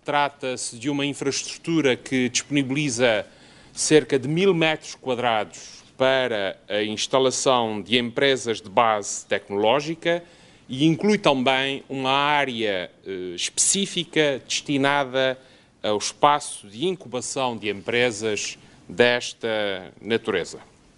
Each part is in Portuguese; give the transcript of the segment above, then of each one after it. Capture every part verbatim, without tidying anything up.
trata-se de uma infraestrutura que disponibiliza cerca de mil metros quadrados para a instalação de empresas de base tecnológica e inclui também uma área eh, específica destinada ao espaço de incubação de empresas desta natureza.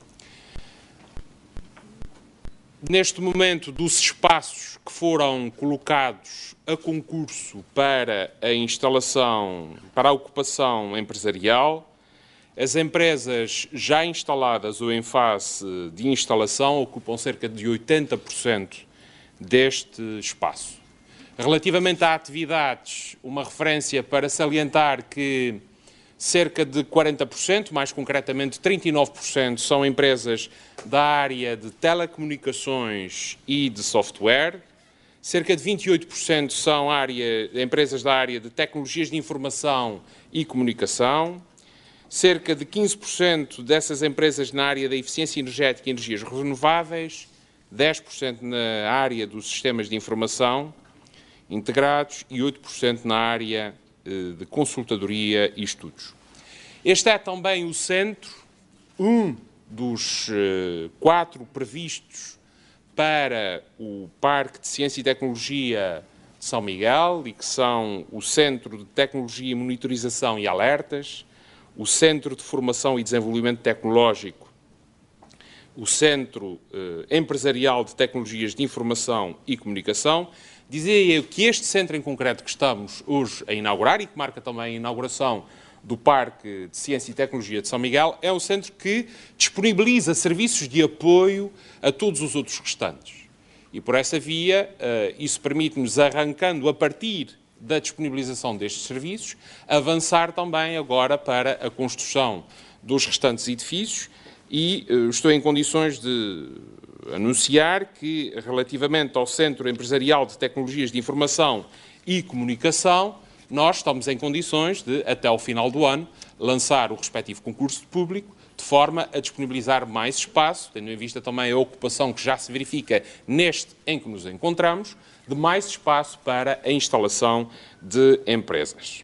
Neste momento, dos espaços que foram colocados a concurso para a instalação, para a ocupação empresarial, as empresas já instaladas ou em fase de instalação ocupam cerca de oitenta por cento deste espaço. Relativamente a atividades, uma referência para salientar que cerca de quarenta por cento, mais concretamente trinta e nove por cento, são empresas da área de telecomunicações e de software, cerca de vinte e oito por cento são área, empresas da área de tecnologias de informação e comunicação, cerca de quinze por cento dessas empresas na área da eficiência energética e energias renováveis, dez por cento na área dos sistemas de informação integrados e oito por cento na área de consultadoria e estudos. Este é também o centro, um dos uh, quatro previstos para o Parque de Ciência e Tecnologia de São Miguel, e que são o Centro de Tecnologia, Monitorização e Alertas, o Centro de Formação e Desenvolvimento Tecnológico, o Centro uh, Empresarial de Tecnologias de Informação e Comunicação. Dizia eu que este centro em concreto que estamos hoje a inaugurar e que marca também a inauguração do Parque de Ciência e Tecnologia de São Miguel é um centro que disponibiliza serviços de apoio a todos os outros restantes. E por essa via, isso permite-nos, arrancando a partir da disponibilização destes serviços, avançar também agora para a construção dos restantes edifícios e estou em condições de anunciar que, relativamente ao Centro Empresarial de Tecnologias de Informação e Comunicação, nós estamos em condições de, até ao final do ano, lançar o respectivo concurso público, de forma a disponibilizar mais espaço, tendo em vista também a ocupação que já se verifica neste em que nos encontramos, de mais espaço para a instalação de empresas.